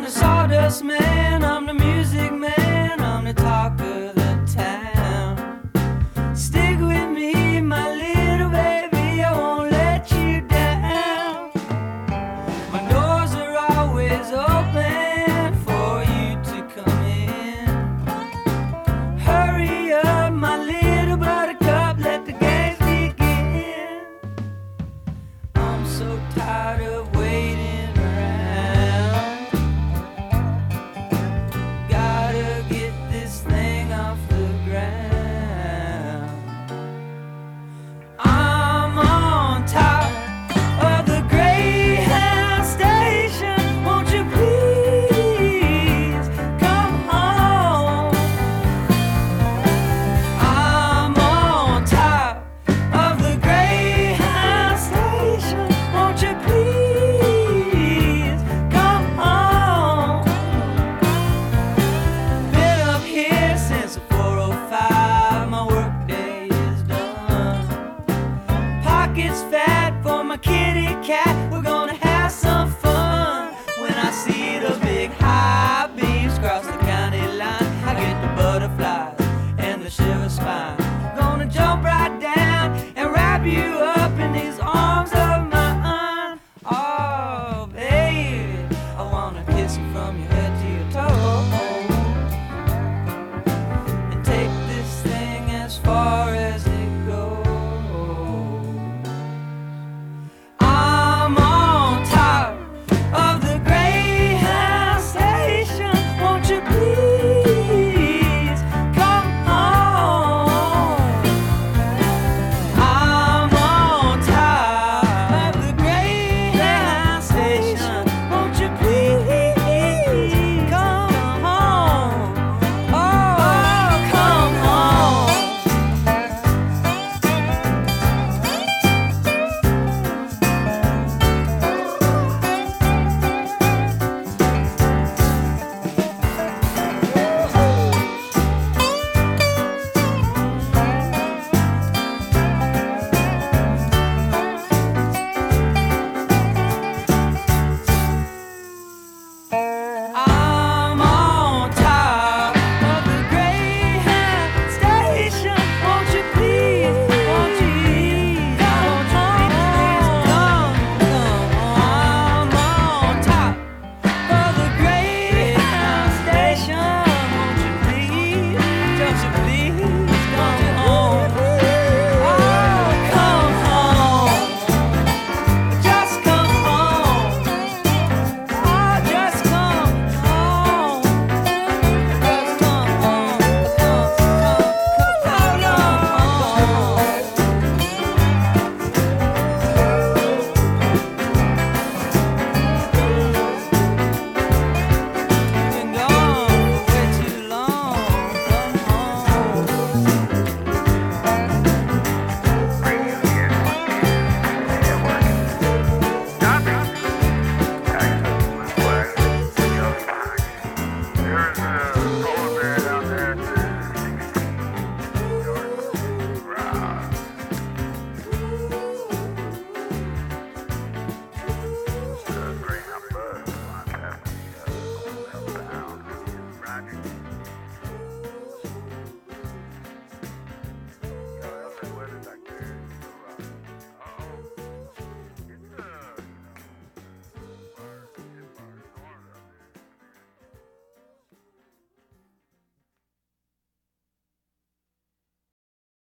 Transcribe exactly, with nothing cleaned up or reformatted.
I'm the sawdust man, I'm the music man, I'm the talk of the town. Stick with me, my little baby, I won't let you down. My doors are always open for you to come in. Hurry up, my little buttercup, let the games begin. I'm so tired of waiting around. Gotta get this thing off the ground. I'm on top of the Greyhound station. Won't you please come home? I'm on top of the Greyhound station. Won't you please come home? Been up here since four oh five. My work day is done. Pockets fat for my kitty cat. We're gonna have some fun. When I see the big high beams cross the county line, I get the butterflies and the shiver spine. Gonna jump right down and wrap you